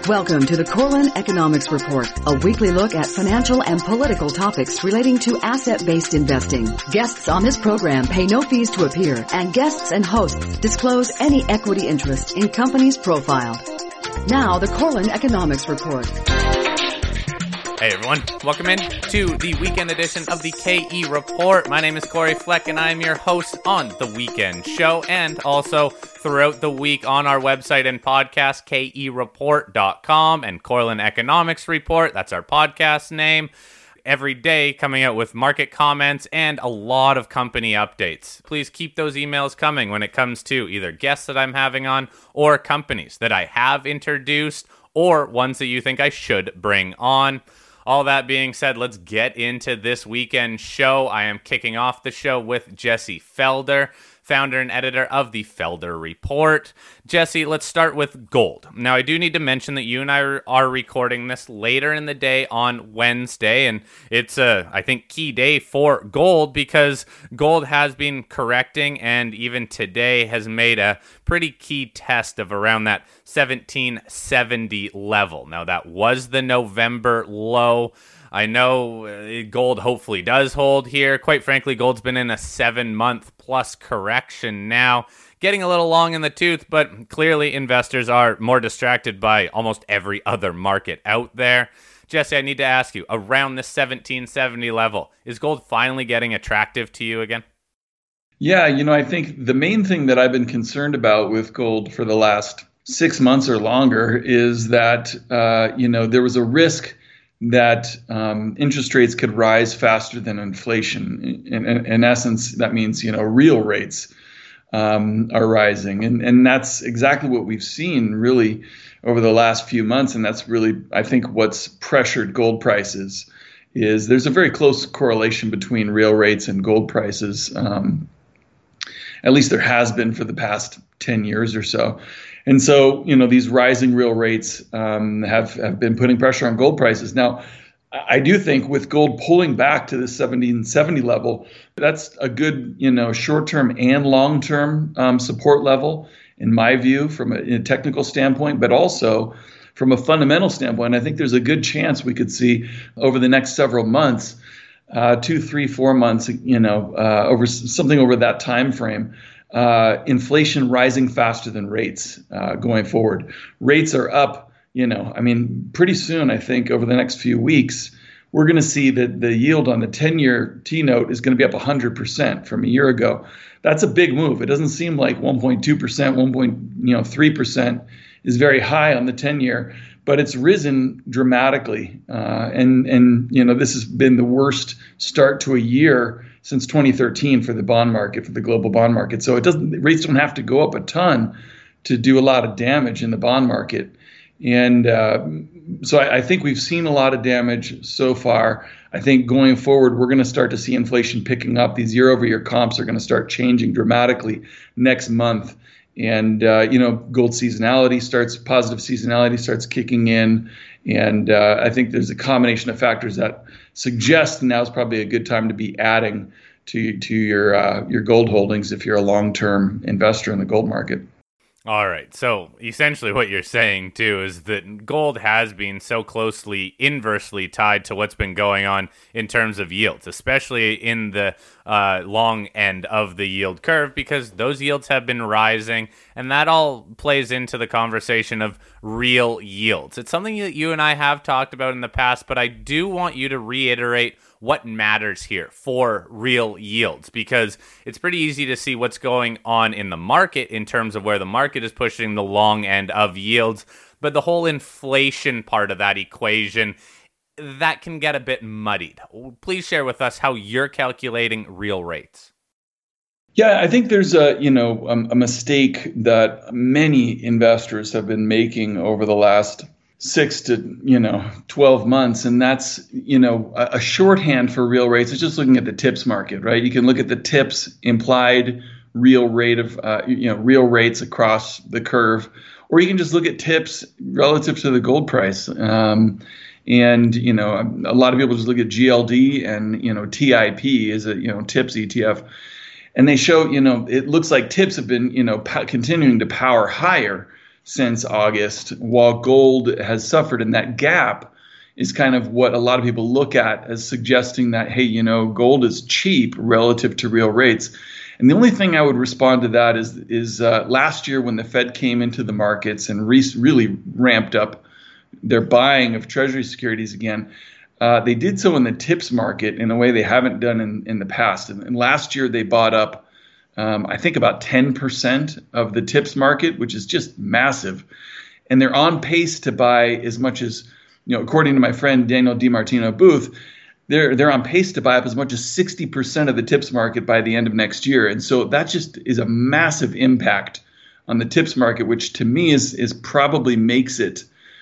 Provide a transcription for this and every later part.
Welcome to the Corlin Economics Report, a weekly look at financial and political topics relating to asset-based investing. Guests on this program pay no fees to appear, and guests and hosts disclose any equity interest in companies profiled. Now, the Corlin Economics Report. Hey everyone, welcome in to the weekend edition of the KE Report. My name is Corey Fleck and I am your host on the weekend show and also throughout the week on our website and podcast, kereport.com, and Corlin Economics Report, that's our podcast name. Every day coming out with market comments and a lot of company updates. Please keep those emails coming when it comes to either guests that I'm having on or companies that I have introduced or ones that you think I should bring on. All that being said, let's get into this weekend show. I am kicking off the show with Jesse Felder, founder and editor of the Felder Report. Jesse, let's start with gold. Now, I do need to mention that you and I are recording this later in the day on Wednesday, and it's I think, key day for gold because gold has been correcting and even today has made a pretty key test of around that 1770 level. Now, that was the November low. I know gold hopefully does hold here. Quite frankly, gold's been in a 7-month plus correction now, getting a little long in the tooth, but clearly investors are more distracted by almost every other market out there. Jesse, I need to ask you, around the 1770 level, is gold finally getting attractive to you again? Yeah, I think the main thing that I've been concerned about with gold for the last 6 months or longer is that, there was a risk that interest rates could rise faster than inflation. In essence, that means, real rates are rising. And that's exactly what we've seen really over the last few months. And that's really, I think, what's pressured gold prices is there's a very close correlation between real rates and gold prices. At least there has been for the past 10 years or so. And so, these rising real rates have been putting pressure on gold prices. Now, I do think with gold pulling back to the 1770 level, that's a good, short-term and long-term support level, in my view, from a technical standpoint, but also from a fundamental standpoint. I think there's a good chance we could see over the next several months, 2, 3, 4 months, over something over that time frame, inflation rising faster than rates going forward. Rates are up, pretty soon, I think, over the next few weeks, we're going to see that the yield on the 10-year T-note is going to be up 100% from a year ago. That's a big move. It doesn't seem like 1.2%, 3% is very high on the 10-year, but it's risen dramatically. And this has been the worst start to a year since 2013 for the bond market, for the global bond market. So rates don't have to go up a ton to do a lot of damage in the bond market. And so I think we've seen a lot of damage so far. I think going forward, we're going to start to see inflation picking up. These year-over-year comps are going to start changing dramatically next month. And, gold positive seasonality starts kicking in. And I think there's a combination of factors that suggest now is probably a good time to be adding to your gold holdings if you're a long-term investor in the gold market. All right. So essentially what you're saying, too, is that gold has been so closely inversely tied to what's been going on in terms of yields, especially in the long end of the yield curve, because those yields have been rising. And that all plays into the conversation of real yields. It's something that you and I have talked about in the past, but I do want you to reiterate what matters here for real yields, because it's pretty easy to see what's going on in the market in terms of where the market is pushing the long end of yields. But the whole inflation part of that equation, that can get a bit muddied. Please share with us how you're calculating real rates. Yeah, I think there's a mistake that many investors have been making over the last 6 to 12 months, and that's a shorthand for real rates. It's just looking at the TIPS market, right? You can look at the TIPS implied real rate of real rates across the curve, or you can just look at TIPS relative to the gold price. And a lot of people just look at GLD and TIP is a TIPS ETF, and they show it looks like TIPS have been continuing to power higher since August, while gold has suffered. And that gap is kind of what a lot of people look at as suggesting that, hey, gold is cheap relative to real rates. And the only thing I would respond to that is last year when the Fed came into the markets and really ramped up their buying of Treasury securities again, they did so in the TIPS market in a way they haven't done in the past. And last year they bought up, I think, about 10% of the TIPS market, which is just massive. And they're on pace to buy as much as, according to my friend Daniel DiMartino Booth, they're on pace to buy up as much as 60% of the TIPS market by the end of next year. And so that just is a massive impact on the TIPS market, which to me is probably makes it,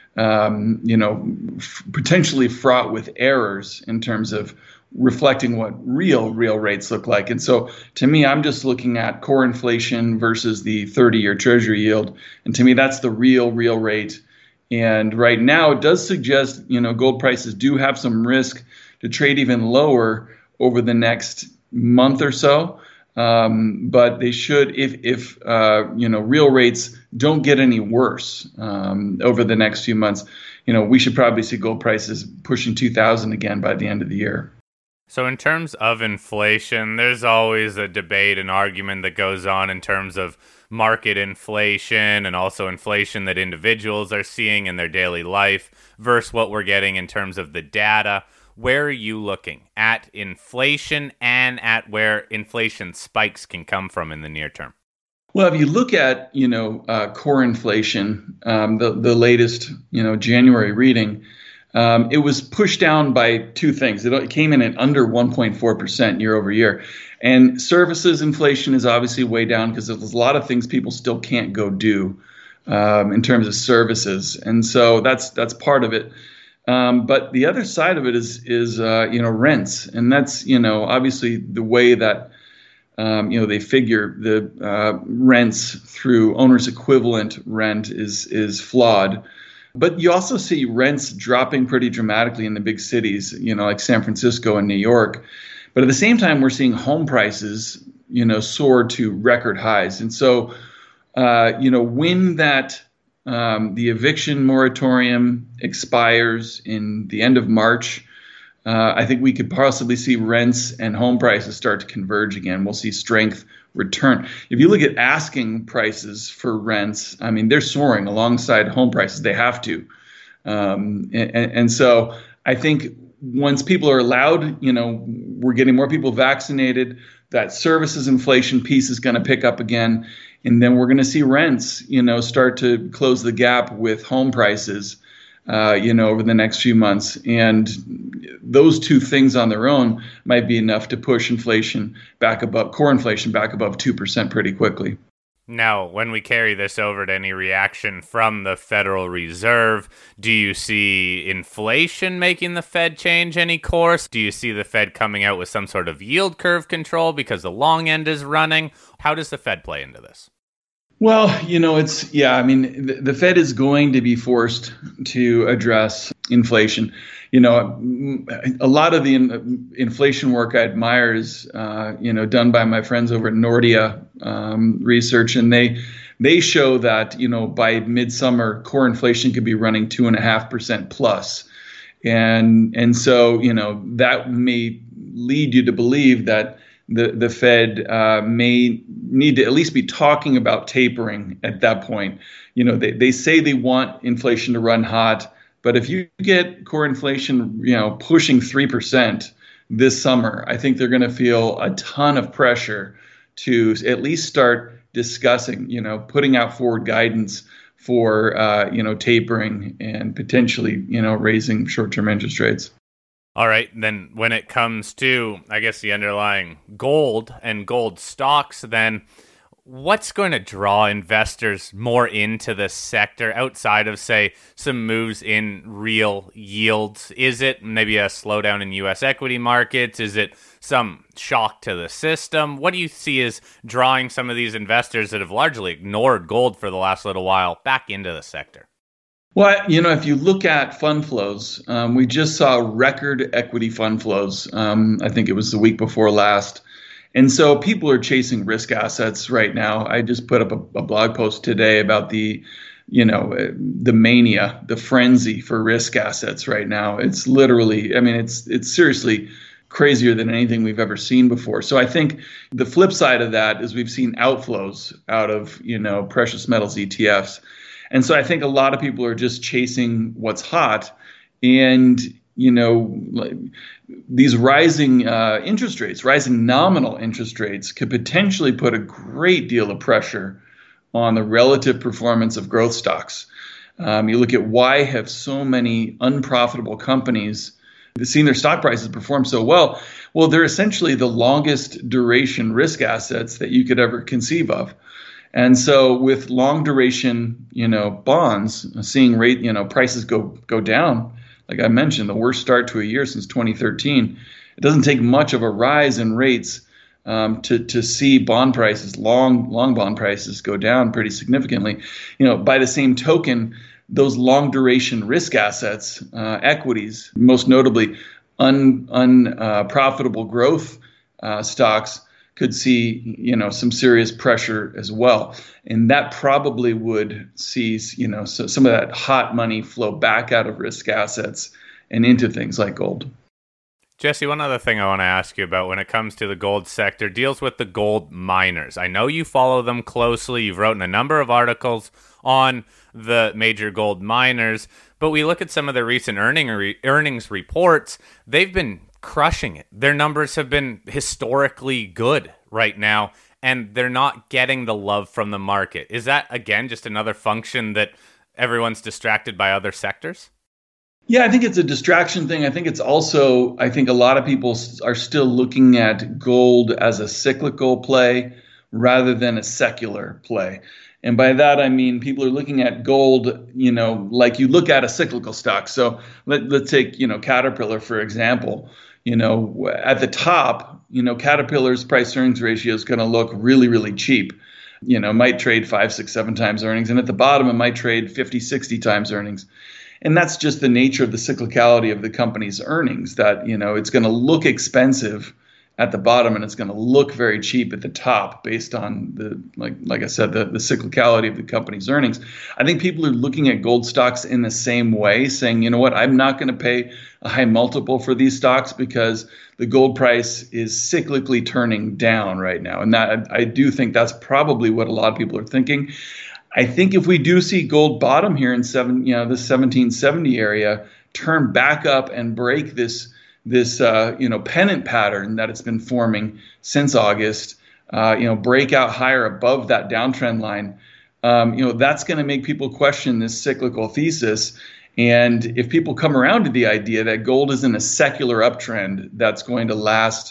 potentially fraught with errors in terms of reflecting what real rates look like. And so to me, I'm just looking at core inflation versus the 30-year Treasury yield. And to me, that's the real rate. And right now it does suggest, gold prices do have some risk to trade even lower over the next month or so. But they should, if real rates don't get any worse over the next few months, we should probably see gold prices pushing 2,000 again by the end of the year. So in terms of inflation, there's always a debate and argument that goes on in terms of market inflation and also inflation that individuals are seeing in their daily life versus what we're getting in terms of the data. Where are you looking at inflation and at where inflation spikes can come from in the near term? Well, if you look at, core inflation, the latest, January reading, it was pushed down by two things. It came in at under 1.4% year over year. And services inflation is obviously way down because there's a lot of things people still can't go do in terms of services. And so that's part of it. But the other side of it is rents. And that's, obviously the way that, they figure the rents through owner's equivalent rent is flawed. But you also see rents dropping pretty dramatically in the big cities, like San Francisco and New York. But at the same time, we're seeing home prices, soar to record highs. And so, when that the eviction moratorium expires in the end of March, I think we could possibly see rents and home prices start to converge again. We'll see strength return. If you look at asking prices for rents, I mean, they're soaring alongside home prices. They have to. And so I think once people are allowed, we're getting more people vaccinated, that services inflation piece is going to pick up again. And then we're going to see rents, start to close the gap with home prices, over the next few months. And those two things on their own might be enough to push inflation back above, core inflation back above 2% pretty quickly. Now, when we carry this over to any reaction from the Federal Reserve, do you see inflation making the Fed change any course? Do you see the Fed coming out with some sort of yield curve control because the long end is running? How does the Fed play into this? Well, the Fed is going to be forced to address inflation. A lot of the inflation work I admire is, done by my friends over at Nordia Research, and they show that, by midsummer, core inflation could be running 2.5% plus, and so that may lead you to believe that the Fed may need to at least be talking about tapering at that point. They say they want inflation to run hot. But if you get core inflation, pushing 3% this summer, I think they're going to feel a ton of pressure to at least start discussing, putting out forward guidance for, tapering and potentially, raising short-term interest rates. All right, then when it comes to, I guess, the underlying gold and gold stocks, then what's going to draw investors more into this sector outside of, say, some moves in real yields? Is it maybe a slowdown in U.S. equity markets? Is it some shock to the system? What do you see as drawing some of these investors that have largely ignored gold for the last little while back into the sector? Well, if you look at fund flows, we just saw record equity fund flows. I think it was the week before last. And so people are chasing risk assets right now. I just put up a blog post today about the the mania, the frenzy for risk assets right now. It's literally, it's seriously crazier than anything we've ever seen before. So I think the flip side of that is we've seen outflows out of, precious metals ETFs. And so I think a lot of people are just chasing what's hot. And, these rising interest rates, rising nominal interest rates could potentially put a great deal of pressure on the relative performance of growth stocks. You look at why have so many unprofitable companies seen their stock prices perform so well. Well, they're essentially the longest duration risk assets that you could ever conceive of. And so with long duration, bonds, seeing prices go down, like I mentioned, the worst start to a year since 2013, it doesn't take much of a rise in rates to see bond prices, long bond prices go down pretty significantly. By the same token, those long duration risk assets, equities, most notably unprofitable growth stocks, could see some serious pressure as well, and that probably would see so some of that hot money flow back out of risk assets and into things like gold. Jesse, one other thing I want to ask you about when it comes to the gold sector deals with the gold miners. I know you follow them closely. You've written a number of articles on the major gold miners, but we look at some of the recent earnings reports. They've been crushing it. Their numbers have been historically good right now, and they're not getting the love from the market. Is that, again, just another function that everyone's distracted by other sectors? Yeah, I think it's a distraction thing. I think it's also, a lot of people are still looking at gold as a cyclical play rather than a secular play. And by that, I mean, people are looking at gold, like you look at a cyclical stock. So let's take, Caterpillar, for example. At the top, Caterpillar's price earnings ratio is going to look really, really cheap. Might trade 5, 6, 7 times earnings. And at the bottom, it might trade 50, 60 times earnings. And that's just the nature of the cyclicality of the company's earnings, that, it's going to look expensive at the bottom and it's going to look very cheap at the top based on the, like I said, the cyclicality of the company's earnings. I think people are looking at gold stocks in the same way, saying, you know what, I'm not going to pay a high multiple for these stocks because the gold price is cyclically turning down right now. And that, I do think that's probably what a lot of people are thinking. I think if we do see gold bottom here in the 1770 area, turn back up and break this pennant pattern that it's been forming since August, break out higher above that downtrend line, that's going to make people question this cyclical thesis. And if people come around to the idea that gold is in a secular uptrend that's going to last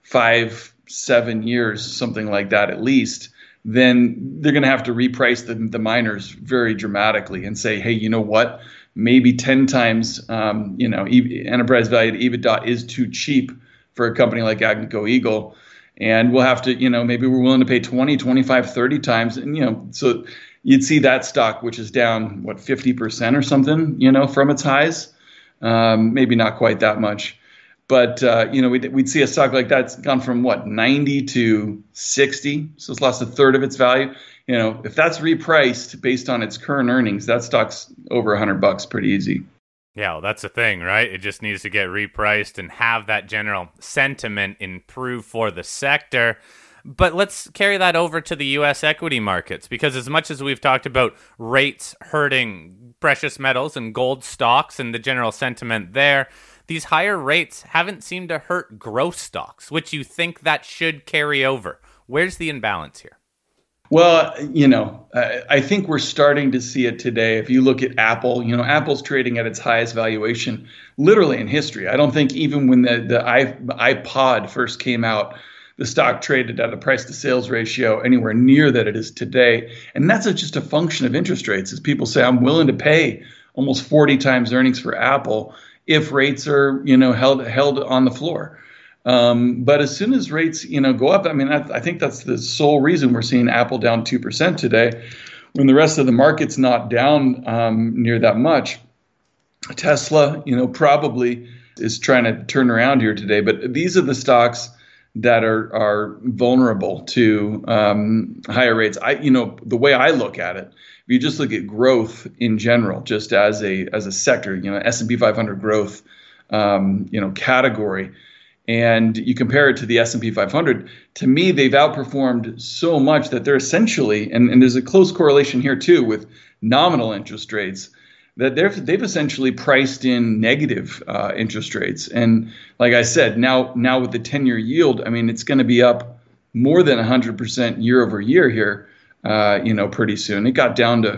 5-7 years, something like that at least, then they're going to have to reprice the miners very dramatically and say, hey, you know what? Maybe 10 times, enterprise value to EBITDA is too cheap for a company like Agnico Eagle. And we'll have to, maybe we're willing to pay 20, 25, 30 times. And, so you'd see that stock, which is down, 50% or something, from its highs. Maybe not quite that much. But, we'd see a stock like that's gone from 90 to 60. So it's lost a third of its value. If that's repriced based on its current earnings, that stock's over $100 pretty easy. Yeah, well, that's the thing, right? It just needs to get repriced and have that general sentiment improve for the sector. But let's carry that over to the U.S. equity markets, because as much as we've talked about rates hurting precious metals and gold stocks and the general sentiment there, these higher rates haven't seemed to hurt growth stocks, which you think that should carry over. Where's the imbalance here? Well, I think we're starting to see it today. If you look at Apple, Apple's trading at its highest valuation literally in history. I don't think even when the iPod first came out, the stock traded at a price to sales ratio anywhere near that it is today. And that's just a function of interest rates. As people say, I'm willing to pay almost 40 times earnings for Apple if rates are, held on the floor. But as soon as rates, go up, I think that's the sole reason we're seeing Apple down 2% today, when the rest of the market's not down near that much. Tesla, probably is trying to turn around here today. But these are the stocks that are vulnerable to higher rates. The way I look at it, if you just look at growth in general, just as a sector, S&P 500 growth, category, and you compare it to the S&P 500, to me, they've outperformed so much that they're essentially, and there's a close correlation here too with nominal interest rates, that they've essentially priced in negative interest rates. And like I said, now with the 10-year yield, I mean, it's going to be up more than 100% year over year here, pretty soon. It got down to,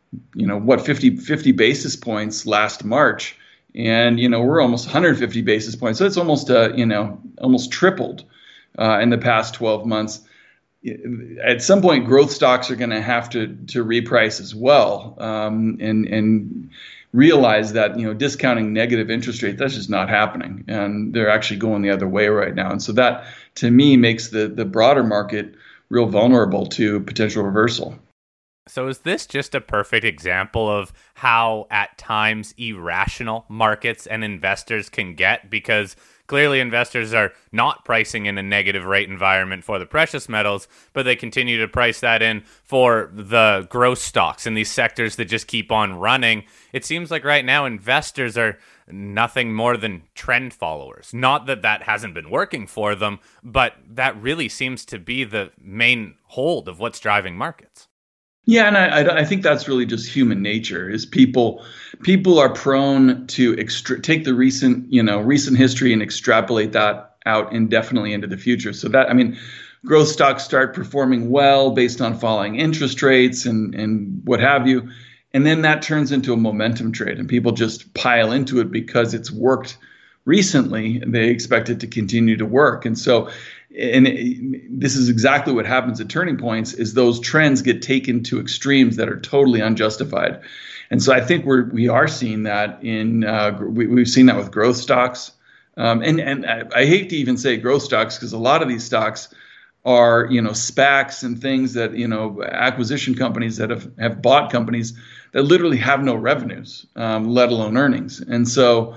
50 basis points last March. And, we're almost 150 basis points. So it's almost, almost tripled in the past 12 months. At some point, growth stocks are going to have to reprice as well, and realize that, discounting negative interest rates, that's just not happening. And they're actually going the other way right now. And so that, to me, makes the broader market real vulnerable to potential reversal. So is this just a perfect example of how at times irrational markets and investors can get? Because clearly investors are not pricing in a negative rate environment for the precious metals, but they continue to price that in for the growth stocks and these sectors that just keep on running. It seems like right now investors are nothing more than trend followers. Not that that hasn't been working for them, but that really seems to be the main hold of what's driving markets. Yeah, and I think that's really just human nature. Is people are prone to take the recent history and extrapolate that out indefinitely into the future. So that, growth stocks start performing well based on falling interest rates and what have you, and then that turns into a momentum trade, and people just pile into it because it's worked recently, and they expect it to continue to work. And so, this is exactly what happens at turning points, is those trends get taken to extremes that are totally unjustified. And so I think we are seeing that we've seen that with growth stocks. And I hate to even say growth stocks, because a lot of these stocks are, SPACs and things that, acquisition companies that have bought companies that literally have no revenues, let alone earnings. And so,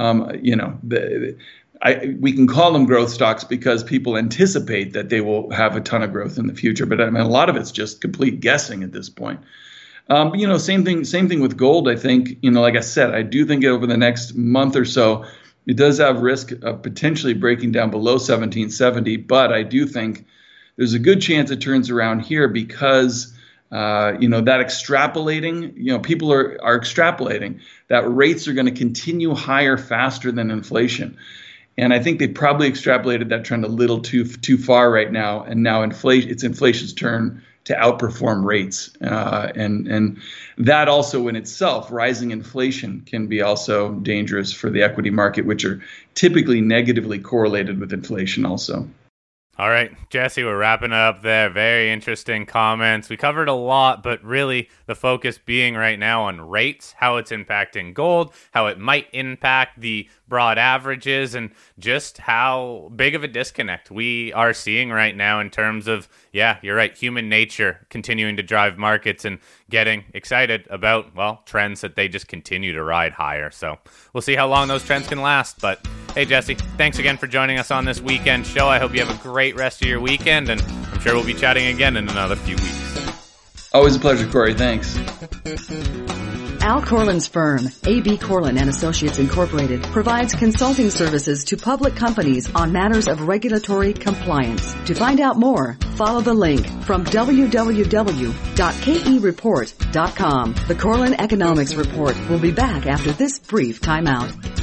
we can call them growth stocks because people anticipate that they will have a ton of growth in the future. But a lot of it's just complete guessing at this point. Same thing with gold. I think, like I said, I do think over the next month or so, it does have risk of potentially breaking down below 1770. But I do think there's a good chance it turns around here because, that extrapolating, people are extrapolating that rates are going to continue higher faster than inflation. And I think they probably extrapolated that trend a little too far right now. And now it's inflation's turn to outperform rates. And that also in itself, rising inflation can be also dangerous for the equity market, which are typically negatively correlated with inflation also. All right, Jesse, we're wrapping up there. Very interesting comments. We covered a lot, but really the focus being right now on rates, how it's impacting gold, how it might impact the broad averages, and just how big of a disconnect we are seeing right now in terms of, yeah, you're right, human nature continuing to drive markets and getting excited about, well, trends that they just continue to ride higher. So we'll see how long those trends can last. But hey, Jesse, thanks again for joining us on this weekend show. I hope you have a great rest of your weekend, and I'm sure we'll be chatting again in another few weeks. Always a pleasure, Corey. Thanks. Al Corlin's firm, A.B. Corlin & Associates Incorporated, provides consulting services to public companies on matters of regulatory compliance. To find out more, follow the link from www.kereport.com. The Corlin Economics Report will be back after this brief timeout.